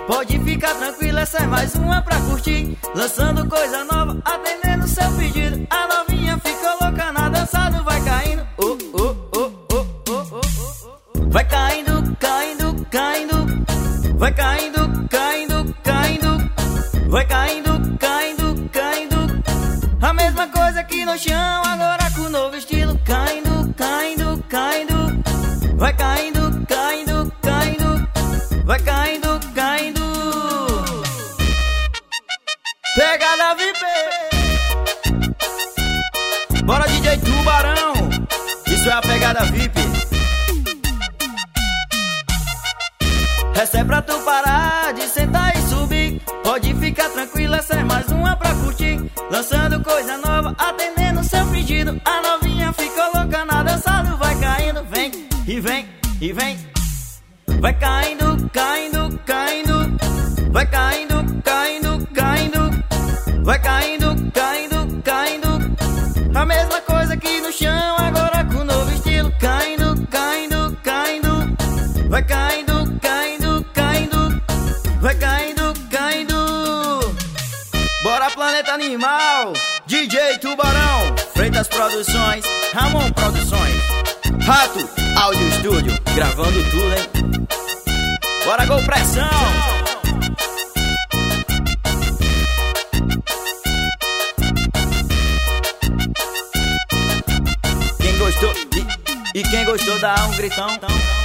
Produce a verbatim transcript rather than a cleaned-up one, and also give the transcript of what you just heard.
Pode ficar tranquila, essa é mais uma pra curtir. Lançando coisa nova, atendendo seu pedido. A novinha ficou louca na dançada, vai caindo. Oh, oh, oh, oh, oh, oh, oh. Vai caindo, caindo, caindo. Vai caindo, caindo, caindo. Vai caindo, caindo, caindo. A mesma coisa aqui no chão, agora com novo estilo. Caindo, caindo, caindo. Vai caindo, caindo, caindo. Vai caindo, caindo. Pegada V I P. Bora, D J Tubarão. Isso é a pegada V I P. Essa é pra tu parar de sentar e subir. Pode ficar tranquila, essa é mais uma pra curtir. Lançando coisa nova, atendendo seu pedido. A novinha ficou louca na dançada, vai caindo, vem e vem e vem. Vai caindo, caindo, caindo. Vai caindo, caindo, caindo. Vai caindo, caindo, caindo. A mesma coisa aqui no chão, agora com novo estilo. Caindo, caindo, caindo. Vai caindo, caindo, caindo. Vai caindo, caindo. Bora, Planeta Animal. D J Tubarão, Freitas Produções, Ramon Produções, Rato Áudio Estúdio, gravando tudo, hein? Bora, Gol Pressão! Quem gostou, e, e quem gostou dá um gritão.